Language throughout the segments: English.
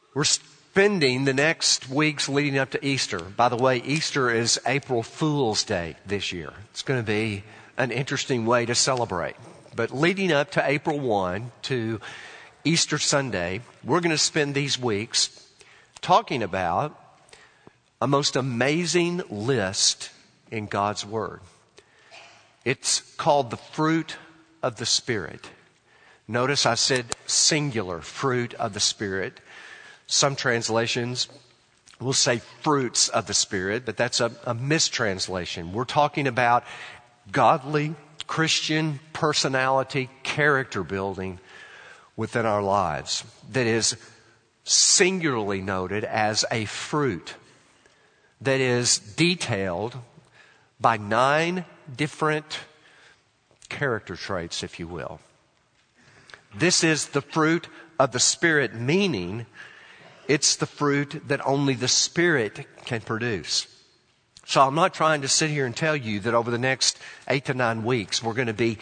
We're spending the next weeks leading up to Easter. By the way, Easter is April Fool's Day this year. It's going to be an interesting way to celebrate. But leading up to April 1 to Easter Sunday, we're going to spend these weeks talking about a most amazing list in God's Word. It's called the fruit of the Spirit. Notice I said singular, fruit of the Spirit. Some translations will say fruits of the Spirit, but that's a mistranslation. We're talking about godly, Christian personality, character building within our lives that is singularly noted as a fruit that is detailed by 9 different character traits, if you will. This is the fruit of the Spirit, meaning it's the fruit that only the Spirit can produce. So I'm not trying to sit here and tell you that over the next 8 to 9 weeks we're going to be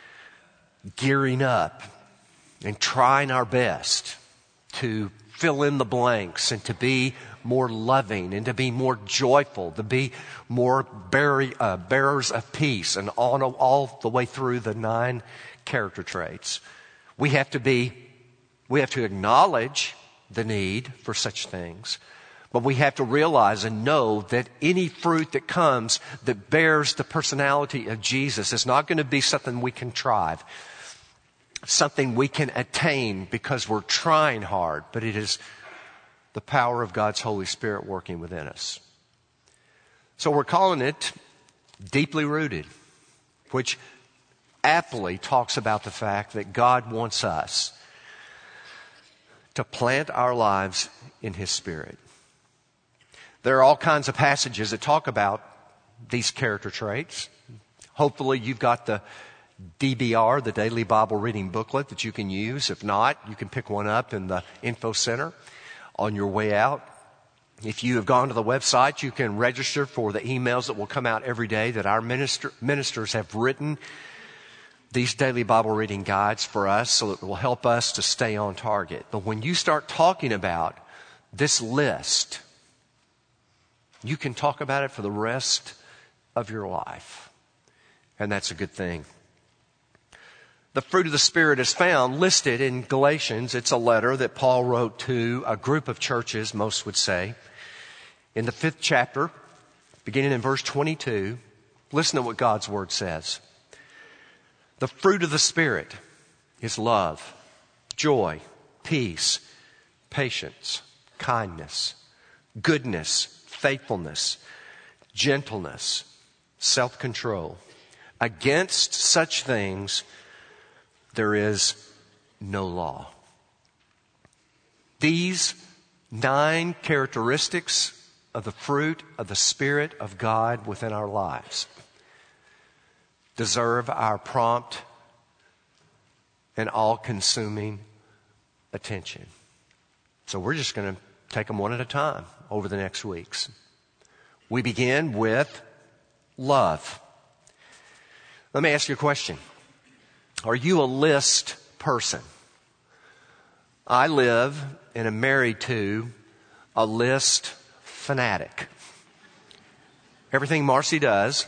gearing up and trying our best to fill in the blanks and to be more loving and to be more joyful, to be more bearers of peace, and all the way through the 9 character traits. We have to acknowledge the need for such things. But we have to realize and know that any fruit that comes that bears the personality of Jesus is not going to be something we contrive, something we can attain because we're trying hard, but it is the power of God's Holy Spirit working within us. So we're calling it Deeply Rooted, which aptly talks about the fact that God wants us to plant our lives in His Spirit. There are all kinds of passages that talk about these character traits. Hopefully you've got the DBR, the Daily Bible Reading Booklet, that you can use. If not, you can pick one up in the info center on your way out. If you have gone to the website, you can register for the emails that will come out every day that our ministers have written these daily Bible reading guides for us, so that it will help us to stay on target. But when you start talking about this list, you can talk about it for the rest of your life. And that's a good thing. The fruit of the Spirit is found listed in Galatians. It's a letter that Paul wrote to a group of churches, most would say. In the 5th chapter, beginning in verse 22, listen to what God's Word says. The fruit of the Spirit is love, joy, peace, patience, kindness, goodness, faithfulness, gentleness, self-control. Against such things there is no law. These 9 characteristics of the fruit of the Spirit of God within our lives deserve our prompt and all-consuming attention. So we're just going to take them one at a time over the next weeks. We begin with love. Let me ask you a question. Are you a list person? I live and am married to a list fanatic. Everything Marcy does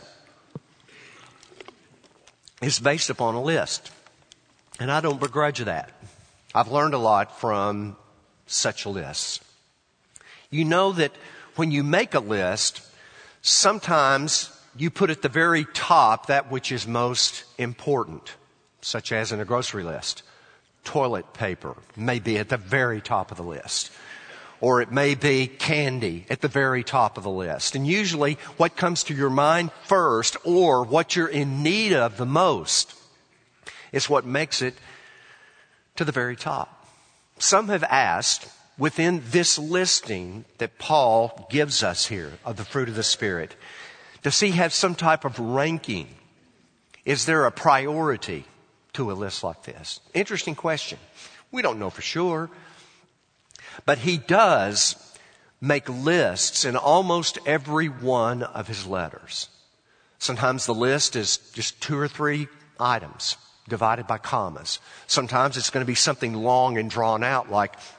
is based upon a list. And I don't begrudge that. I've learned a lot from such lists. You know that when you make a list, sometimes you put at the very top that which is most important, such as in a grocery list. Toilet paper may be at the very top of the list. Or it may be candy at the very top of the list. And usually what comes to your mind first, or what you're in need of the most, is what makes it to the very top. Some have asked, within this listing that Paul gives us here of the fruit of the Spirit, does he have some type of ranking? Is there a priority to a list like this? Interesting question. We don't know for sure. But he does make lists in almost every one of his letters. Sometimes the list is just 2 or 3 items divided by commas. Sometimes it's going to be something long and drawn out like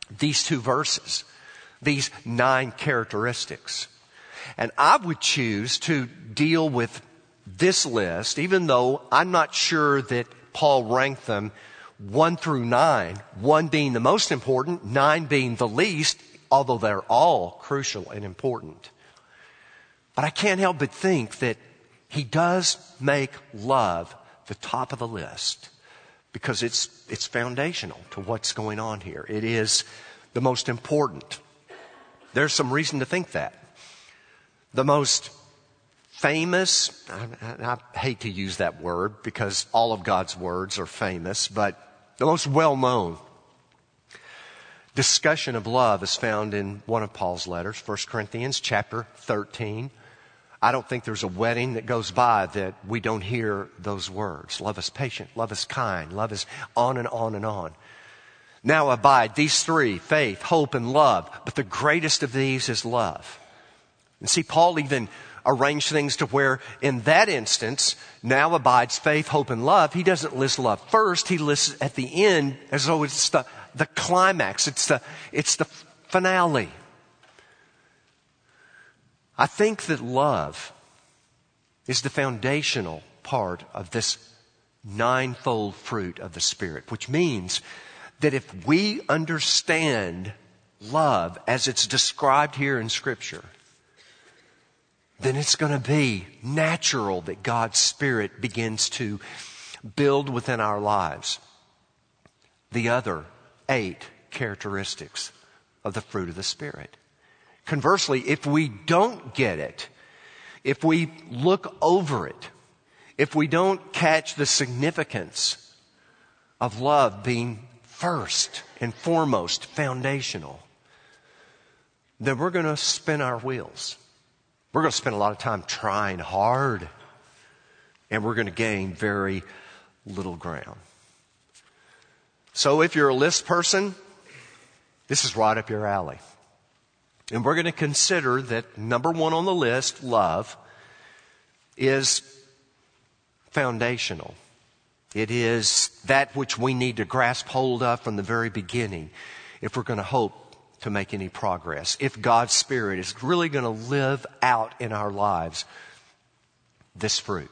these two verses, these 9 characteristics. And I would choose to deal with this list, even though I'm not sure that Paul ranked them 1 through 9, 1 being the most important, 9 being the least, although they're all crucial and important. But I can't help but think that he does make love the top of the list because it's foundational to what's going on here. It is the most important. There's some reason to think that. The most famous, I hate to use that word because all of God's words are famous, but the most well-known discussion of love is found in one of Paul's letters, 1 Corinthians chapter 13. I don't think there's a wedding that goes by that we don't hear those words. Love is patient, love is kind, love is on and on and on. Now abide these 3, faith, hope, and love. But the greatest of these is love. And see, Paul even arranged things to where in that instance, now abides faith, hope, and love. He doesn't list love first. He lists at the end as though it's the climax. It's the finale. I think that love is the foundational part of this 9-fold fruit of the Spirit, which means that if we understand love as it's described here in Scripture, then it's going to be natural that God's Spirit begins to build within our lives the other 8 characteristics of the fruit of the Spirit. Conversely, if we don't get it, if we look over it, if we don't catch the significance of love being first and foremost foundational, then we're going to spin our wheels. We're going to spend a lot of time trying hard, and we're going to gain very little ground. So if you're a list person, this is right up your alley. And we're going to consider that number 1 on the list, love, is foundational. It is that which we need to grasp hold of from the very beginning if we're going to hope to make any progress. If God's Spirit is really going to live out in our lives this fruit.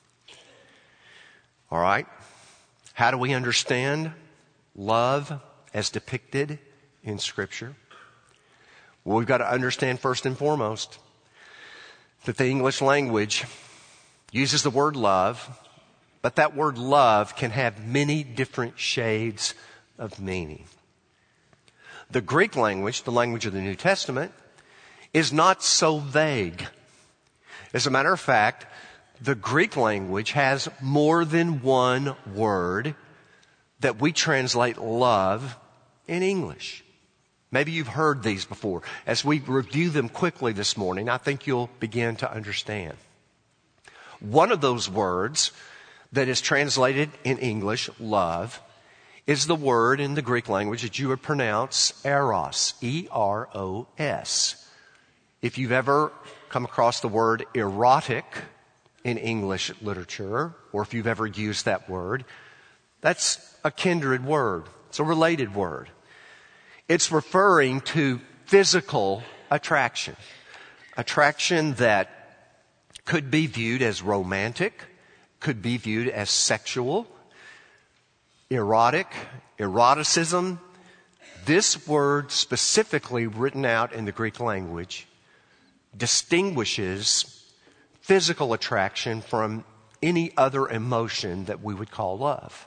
All right? How do we understand love as depicted in Scripture? Well, we've got to understand first and foremost that the English language uses the word love, but that word love can have many different shades of meaning. The Greek language, the language of the New Testament, is not so vague. As a matter of fact, the Greek language has more than one word that we translate love in English. Maybe you've heard these before. As we review them quickly this morning, I think you'll begin to understand. One of those words that is translated in English, love, is the word in the Greek language that you would pronounce eros, E-R-O-S. If you've ever come across the word erotic in English literature, or if you've ever used that word, that's a kindred word. It's a related word. It's referring to physical attraction. Attraction that could be viewed as romantic, could be viewed as sexual, erotic, eroticism. This word specifically written out in the Greek language distinguishes physical attraction from any other emotion that we would call love.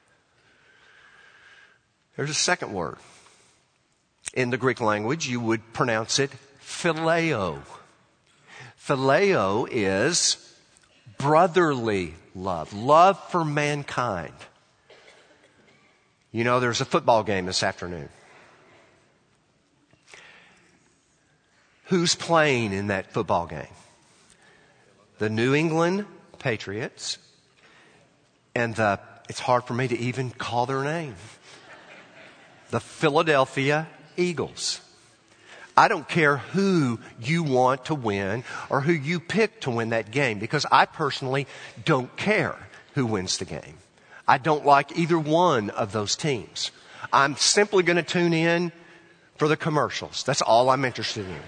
There's a second word. In the Greek language, you would pronounce it phileo. Phileo is brotherly love, love for mankind. You know, there's a football game this afternoon. Who's playing in that football game? The New England Patriots and it's hard for me to even call their name. The Philadelphia Eagles. I don't care who you want to win or who you pick to win that game, because I personally don't care who wins the game. I don't like either one of those teams. I'm simply going to tune in for the commercials. That's all I'm interested in.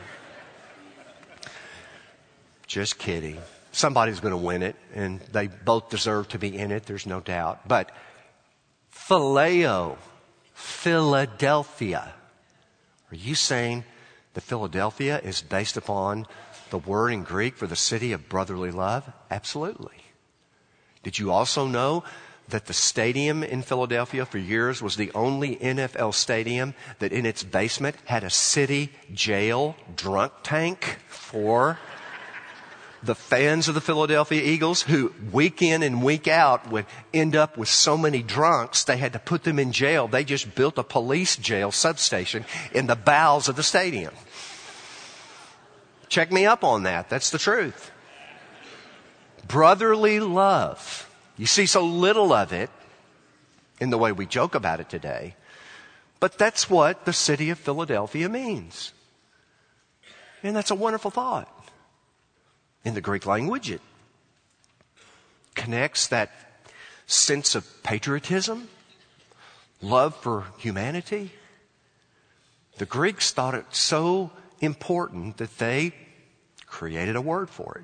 Just kidding. Somebody's going to win it, and they both deserve to be in it, there's no doubt. But Phileo, Philadelphia. Are you saying that Philadelphia is based upon the word in Greek for the city of brotherly love? Absolutely. Did you also know that the stadium in Philadelphia for years was the only NFL stadium that in its basement had a city jail drunk tank for the fans of the Philadelphia Eagles, who week in and week out would end up with so many drunks they had to put them in jail. They just built a police jail substation in the bowels of the stadium. Check me up on that. That's the truth. Brotherly love. You see so little of it in the way we joke about it today, but that's what the city of Philadelphia means. And that's a wonderful thought. In the Greek language, it connects that sense of patriotism, love for humanity. The Greeks thought it so important that they created a word for it.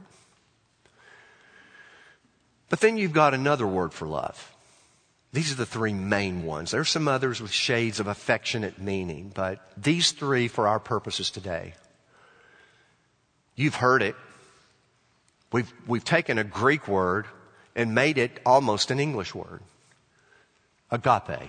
But then you've got another word for love. These are the three main ones. There are some others with shades of affectionate meaning, but these three for our purposes today. You've heard it. We've taken a Greek word and made it almost an English word. Agape.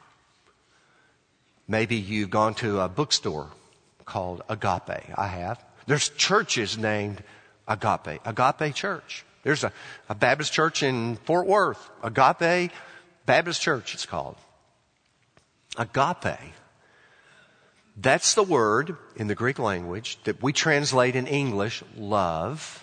Maybe you've gone to a bookstore called Agape. I have. There's churches named Agape. Agape Church. There's a Baptist church in Fort Worth. Agape Baptist Church, it's called. Agape. That's the word in the Greek language that we translate in English, love,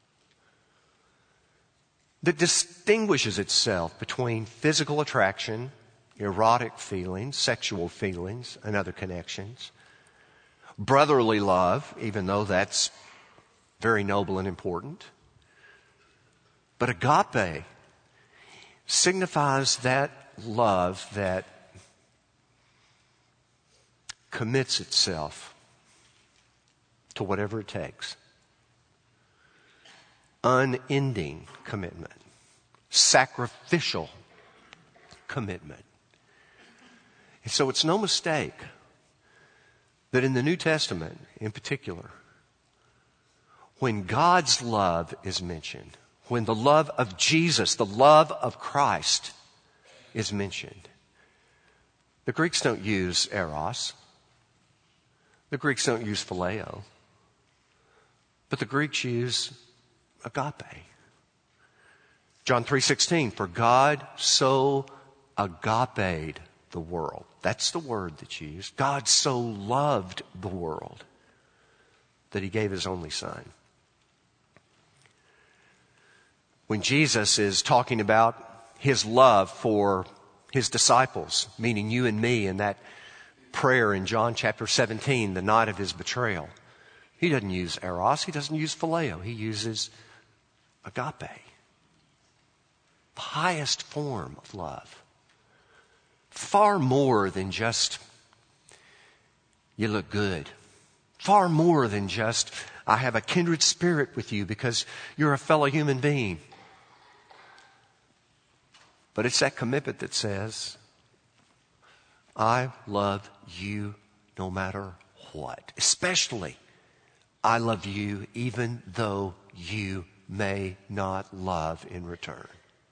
that distinguishes itself between physical attraction, erotic feelings, sexual feelings, and other connections. Brotherly love, even though that's very noble and important. But agape signifies that love that commits itself to whatever it takes. Unending commitment. Sacrificial commitment. And so it's no mistake that in the New Testament in particular, when God's love is mentioned, when the love of Jesus, the love of Christ is mentioned, the Greeks don't use eros. The Greeks don't use phileo. But the Greeks use agape. John 3:16, for God so agaped the world. That's the word that's used. God so loved the world that he gave his only son. When Jesus is talking about his love for his disciples, meaning you and me, in that prayer in John chapter 17, the night of his betrayal, he doesn't use eros, he doesn't use phileo, he uses agape. The highest form of love. Far more than just, you look good. Far more than just, I have a kindred spirit with you because you're a fellow human being. But it's that commitment that says, I love you no matter what. Especially, I love you even though you may not love in return.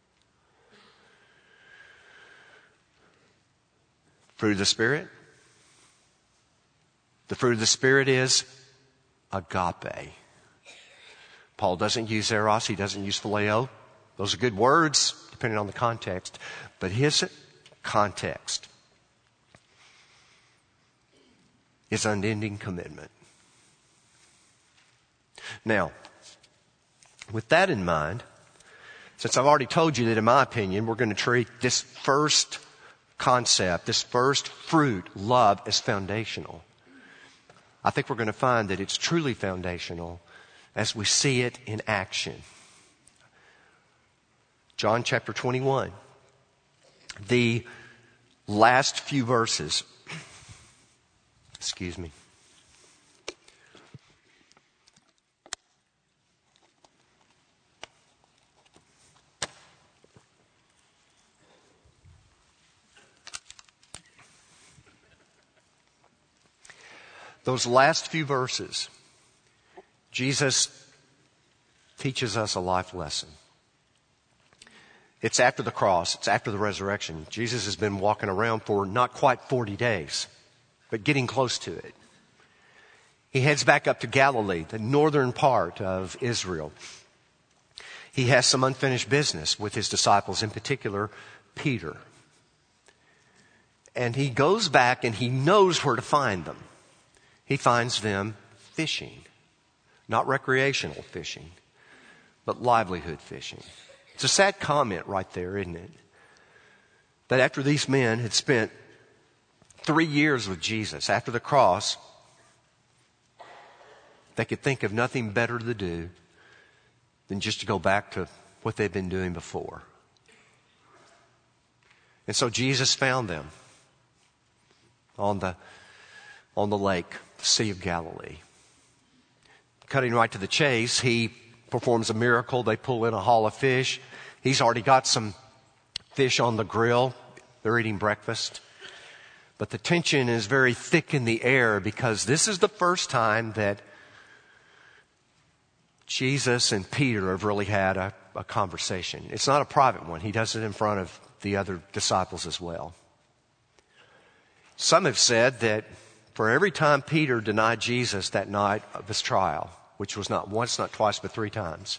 Fruit of the Spirit. The fruit of the Spirit is agape. Paul doesn't use eros, he doesn't use phileo. Those are good words, depending on the context. But his context is unending commitment. Now, with that in mind, since I've already told you that in my opinion, we're going to treat this first concept, this first fruit, love, as foundational. I think we're going to find that it's truly foundational as we see it in action. John chapter 21. The last few verses Excuse me. Those last few verses, Jesus teaches us a life lesson. It's after the cross. It's after the resurrection. Jesus has been walking around for not quite 40 days, but getting close to it. He heads back up to Galilee, the northern part of Israel. He has some unfinished business with his disciples, in particular, Peter. And he goes back and he knows where to find them. He finds them fishing. Not recreational fishing, but livelihood fishing. It's a sad comment right there, isn't it? That after these men had spent 3 years with Jesus, after the cross, they could think of nothing better to do than just to go back to what they'd been doing before. And so Jesus found them on the lake, the Sea of Galilee. Cutting right to the chase, he performs a miracle. They pull in a haul of fish. He's already got some fish on the grill. They're eating breakfast. But the tension is very thick in the air because this is the first time that Jesus and Peter have really had a conversation. It's not a private one. He does it in front of the other disciples as well. Some have said that for every time Peter denied Jesus that night of his trial, which was not once, not twice, but 3 times,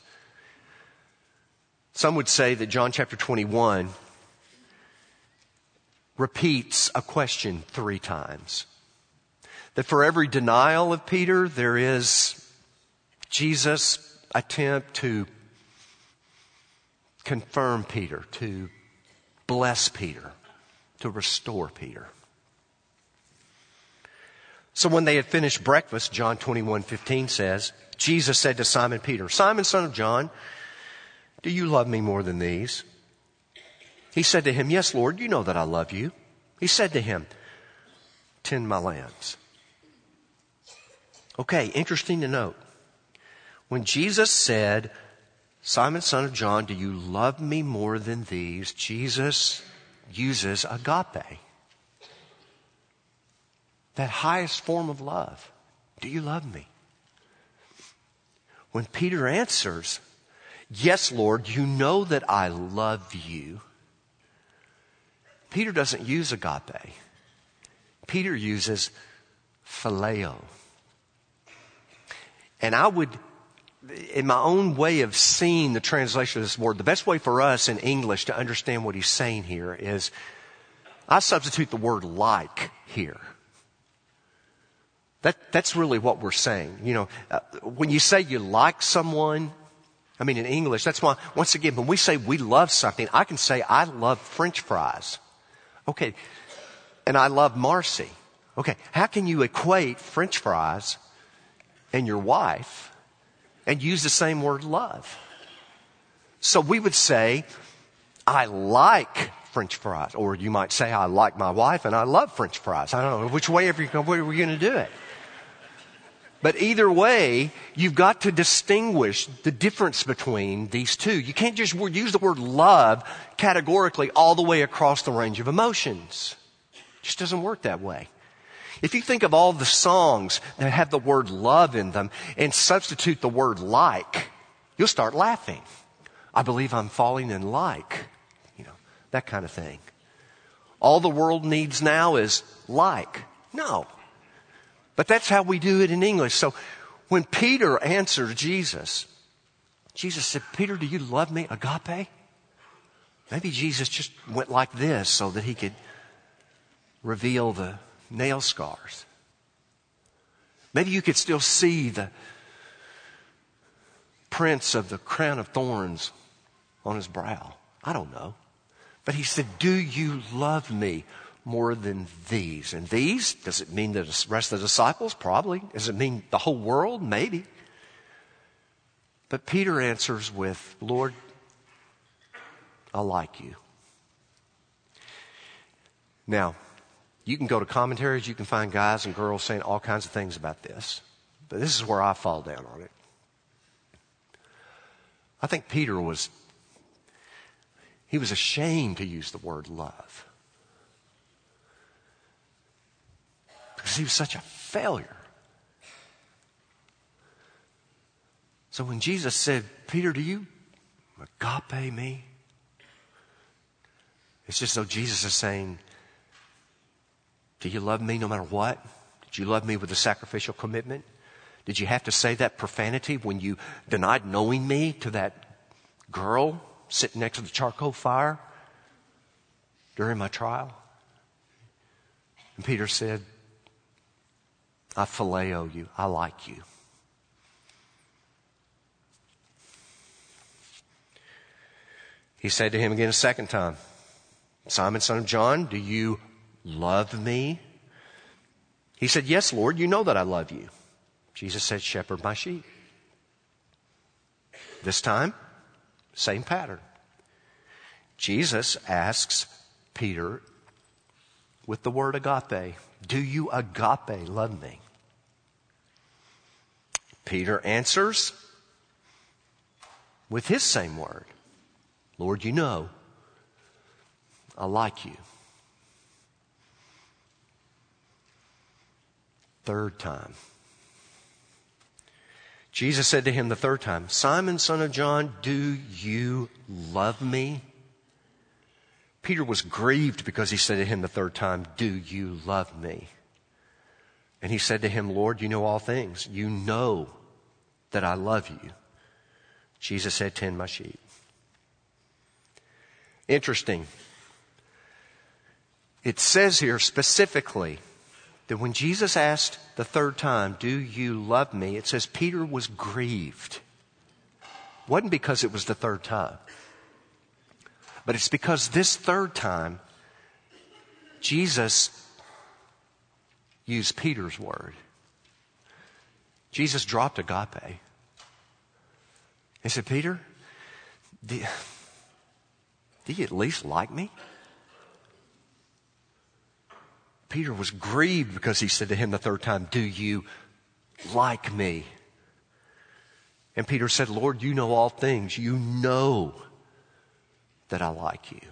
some would say that John chapter 21 repeats a question 3 times. That for every denial of Peter, there is Jesus' attempt to confirm Peter, to bless Peter, to restore Peter. So when they had finished breakfast, John 21:15 says, Jesus said to Simon Peter, Simon, son of John, do you love me more than these? He said to him, yes, Lord, you know that I love you. He said to him, tend my lambs. Okay, interesting to note. When Jesus said, Simon, son of John, do you love me more than these? Jesus uses agape. That highest form of love. Do you love me? When Peter answers, yes, Lord, you know that I love you. Peter doesn't use agape. Peter uses phileo. And I would, in my own way of seeing the translation of this word, the best way for us in English to understand what he's saying here is I substitute the word like here. That's really what we're saying. You know, when you say you like someone, I mean, in English, that's why, once again, when we say we love something, I can say I love French fries. Okay. And I love Marcy. Okay. How can you equate French fries and your wife and use the same word love? So we would say, I like French fries. Or you might say, I like my wife and I love French fries. I don't know which way are we going to do it. But either way, you've got to distinguish the difference between these two. You can't just use the word love categorically all the way across the range of emotions. It just doesn't work that way. If you think of all the songs that have the word love in them and substitute the word like, you'll start laughing. I believe I'm falling in like, that kind of thing. All the world needs now is like. No. But that's how we do it in English. So when Peter answered Jesus, Jesus said, Peter, do you love me? Agape? Maybe Jesus just went like this so that he could reveal the nail scars. Maybe you could still see the prints of the crown of thorns on his brow. I don't know. But he said, do you love me more than these? And these, does it mean the rest of the disciples? Probably. Does it mean the whole world? Maybe. But Peter answers with, Lord, I like you. Now, You can go to commentaries, you can find guys and girls saying all kinds of things about this. But this is where I fall down on it. I think Peter was ashamed to use the word love. Because he was such a failure. So when Jesus said, Peter, do you agape me? It's just though Jesus is saying, do you love me no matter what? Did you love me with a sacrificial commitment? Did you have to say that profanity when you denied knowing me to that girl sitting next to the charcoal fire during my trial? And Peter said, I phileo you. I like you. He said to him again a second time, Simon, son of John, do you love me? He said, yes, Lord, you know that I love you. Jesus said, shepherd my sheep. This time, same pattern. Jesus asks Peter with the word agape, do you agape love me? Peter answers with his same word. Lord, you know, I like you. Third time. Jesus said to him the third time, Simon, son of John, do you love me? Peter was grieved because he said to him the third time, do you love me? And he said to him, Lord, you know all things. You know that I love you. Jesus said, tend my sheep. Interesting. It says here specifically that when Jesus asked the third time, do you love me? It says Peter was grieved. It wasn't because it was the third time. But it's because this third time, Jesus used Peter's word. Jesus dropped agape. He said, Peter, do you at least like me? Peter was grieved because he said to him the third time, do you like me? And Peter said, Lord, you know all things. You know that I like you.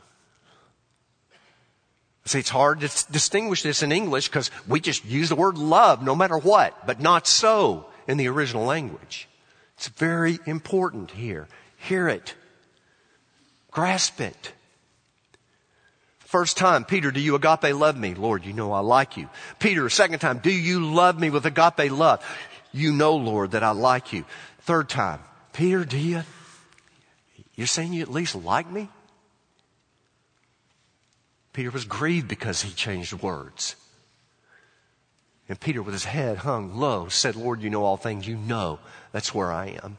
See, it's hard to distinguish this in English because we just use the word love no matter what, but not so in the original language. It's very important here. Hear it. Grasp it. First time, Peter, do you agape love me? Lord, you know I like you. Peter, second time, do you love me with agape love? You know, Lord, that I like you. Third time, Peter, you're saying you at least like me? Peter was grieved because he changed words. And Peter, with his head hung low, said, Lord, you know all things. You know that's where I am.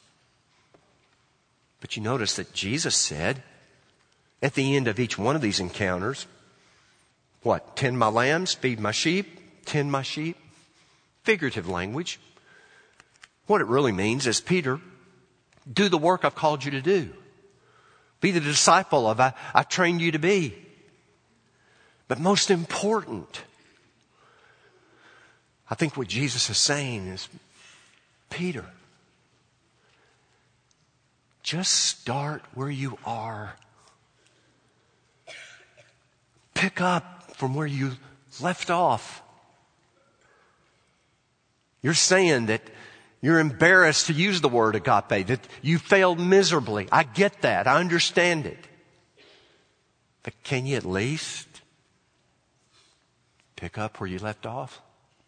But you notice that Jesus said, at the end of each one of these encounters, what? Tend my lambs, feed my sheep, tend my sheep. Figurative language. What it really means is, Peter, do the work I've called you to do. Be the disciple I've trained you to be. But most important, I think what Jesus is saying is, Peter, just start where you are. Pick up from where you left off. You're saying that you're embarrassed to use the word agape, that you failed miserably. I get that. I understand it. But can you at least pick up where you left off?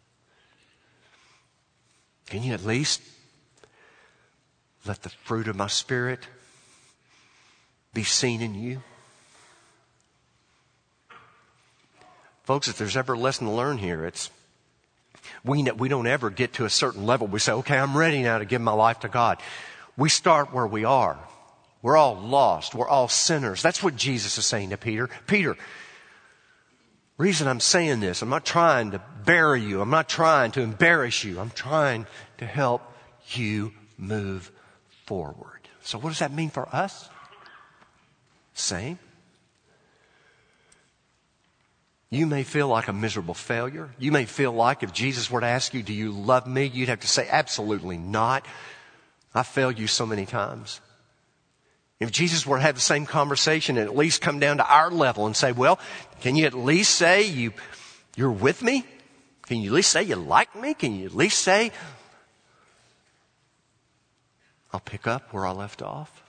Can you at least let the fruit of my Spirit be seen in you? Folks, if there's ever a lesson to learn here, it's we don't ever get to a certain level. We say, okay, I'm ready now to give my life to God. We start where we are. We're all lost. We're all sinners. That's what Jesus is saying to Peter. Peter, reason I'm saying this, I'm not trying to bury you. I'm not trying to embarrass you. I'm trying to help you move forward. So what does that mean for us? Same. You may feel like a miserable failure. You may feel like if Jesus were to ask you, do you love me? You'd have to say, absolutely not. I failed you so many times. If Jesus were to have the same conversation and at least come down to our level and say, well, can you at least say you're with me? Can you at least say you like me? Can you at least say, I'll pick up where I left off?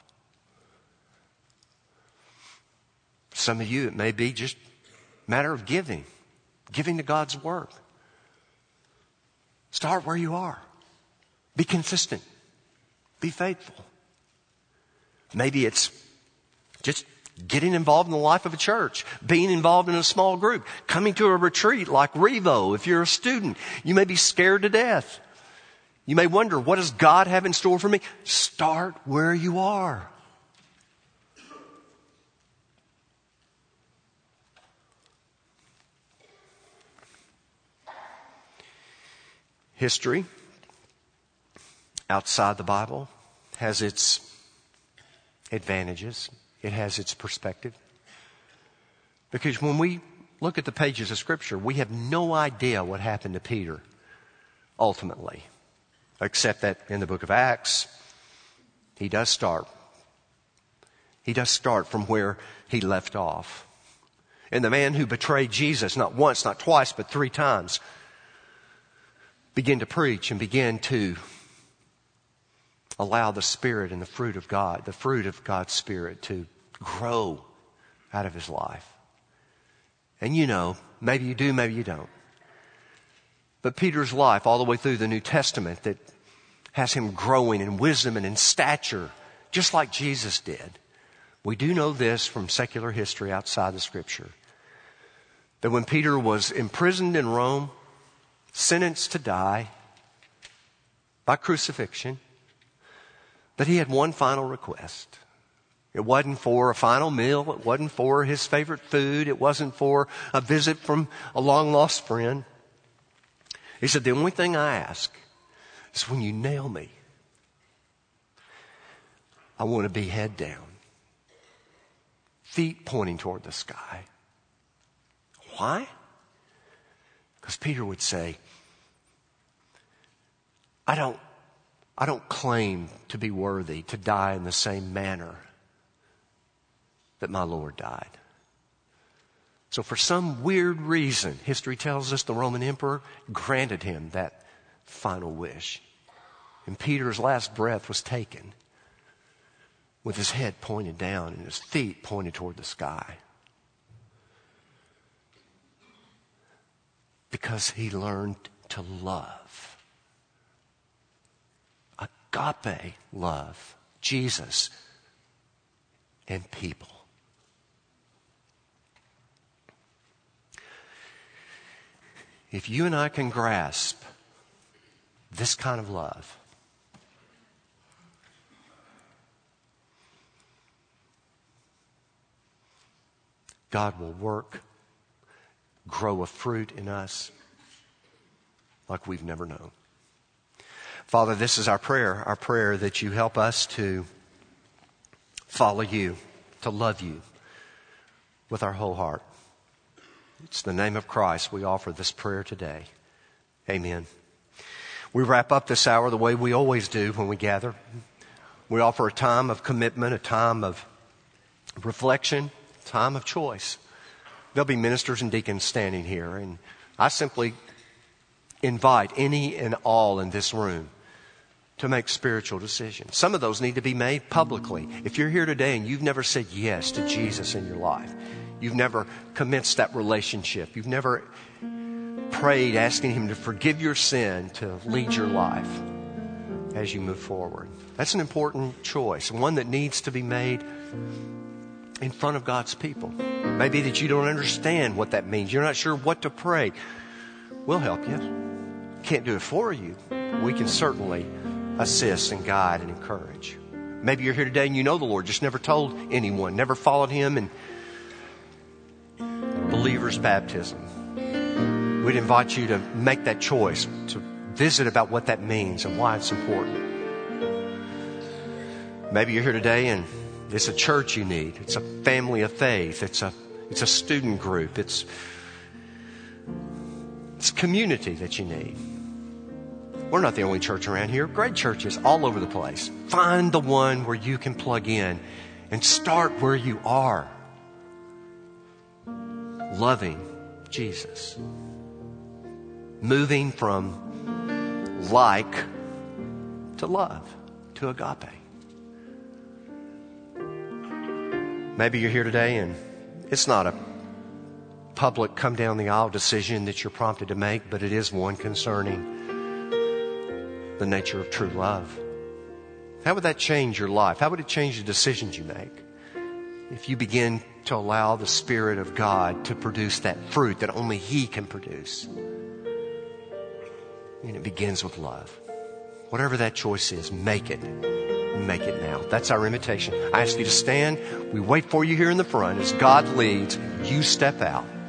Some of you, it may be just a matter of giving to God's work. Start where you are. Be consistent. Be faithful. Maybe it's just getting involved in the life of a church, being involved in a small group, coming to a retreat like Revo. If you're a student, you may be scared to death. You may wonder, what does God have in store for me? Start where you are. History outside the Bible has its advantages. It has its perspective. Because when we look at the pages of Scripture, we have no idea what happened to Peter ultimately, except that in the book of Acts, he does start. He does start from where he left off. And the man who betrayed Jesus, not once, not twice, but 3 times, began to preach and began to allow the Spirit and the fruit of God, the fruit of God's Spirit, to grow out of his life. And you know, maybe you do, maybe you don't. But Peter's life all the way through the New Testament that has him growing in wisdom and in stature, just like Jesus did. We do know this from secular history outside the Scripture, that when Peter was imprisoned in Rome, sentenced to die by crucifixion, that he had one final request. It wasn't for a final meal. It wasn't for his favorite food. It wasn't for a visit from a long-lost friend. He said, the only thing I ask is when you nail me, I want to be head down, feet pointing toward the sky. Why? Because Peter would say, I don't claim to be worthy to die in the same manner that my Lord died. So for some weird reason, history tells us the Roman emperor granted him that final wish. And Peter's last breath was taken with his head pointed down and his feet pointed toward the sky. Because he learned to love. Agape love. Jesus and people. If you and I can grasp this kind of love, God will work, grow a fruit in us like we've never known. Father, this is our prayer that you help us to follow you, to love you with our whole heart. It's in the name of Christ we offer this prayer today. Amen. We wrap up this hour the way we always do when we gather. We offer a time of commitment, a time of reflection, a time of choice. There'll be ministers and deacons standing here, and I simply invite any and all in this room to make spiritual decisions. Some of those need to be made publicly. If you're here today and you've never said yes to Jesus in your life, you've never commenced that relationship, you've never prayed asking Him to forgive your sin, to lead your life as you move forward. That's an important choice, one that needs to be made in front of God's people. Maybe that you don't understand what that means. You're not sure what to pray. We'll help you. Can't do it for you. We can certainly assist and guide and encourage. Maybe you're here today and you know the Lord, just never told anyone, never followed Him in believer's baptism. We'd invite you to make that choice, to visit about what that means and why it's important. Maybe you're here today and it's a church you need. It's a family of faith. It's a student group. It's It's community that you need. We're not the only church around here. Great churches all over the place. Find the one where you can plug in and start where you are. Loving Jesus. Moving from like to love, to agape. Maybe you're here today and it's not a public come down the aisle decision that you're prompted to make, but it is one concerning the nature of true love. How would that change your life? How would it change the decisions you make if you begin to allow the Spirit of God to produce that fruit that only He can produce? And it begins with love. Whatever that choice is, make it. Make it now. That's our invitation. I ask you to stand. We wait for you here in the front. As God leads, you step out.